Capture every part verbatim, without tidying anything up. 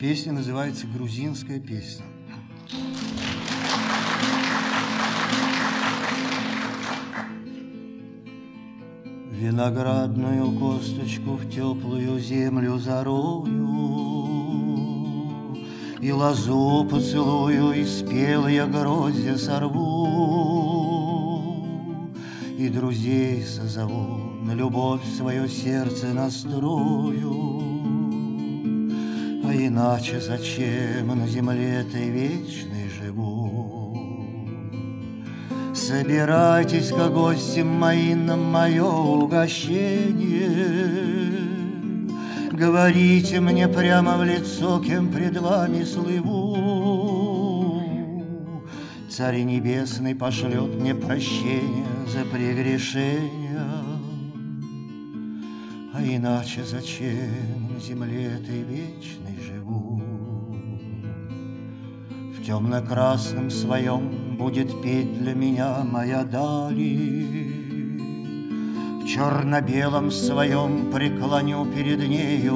Песня называется «Грузинская песня». Виноградную косточку в теплую землю зарою, и лозу поцелую, и спелые гроздья сорву, и друзей созову, на любовь свое сердце настрою. А иначе зачем на земле этой вечной живу? Собирайтесь-ка, гости мои, на мое угощение, говорите мне прямо в лицо, кем пред вами слыву. Царь Небесный пошлет мне прощение за прегрешения, а иначе зачем на земле этой вечной живу? В темно-красном своем будет петь для меня моя дали, в черно-белом своем преклоню перед нею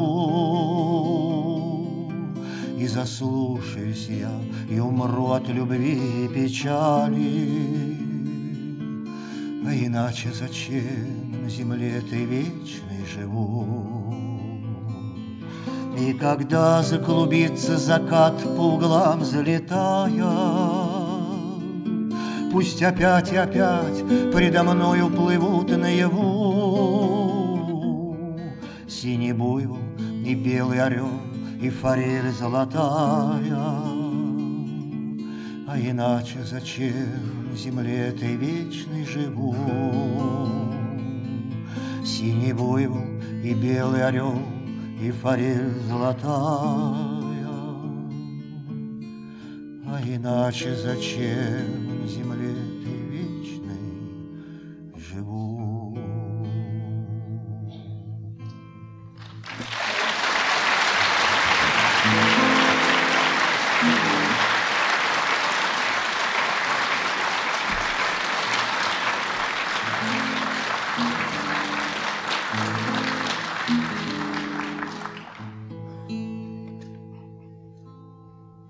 главу, и заслушаюсь я, и умру от любви и печали, а иначе зачем на земле этой вечной живу? И когда заклубится закат, по углам залетая, пусть опять и опять предо мною плывут наяву синий буйвол и белый орел, и форель золотая. А иначе зачем на земле этой вечной живу? Синий буйвол и белый орел, и форель золотая. А иначе зачем на земле этой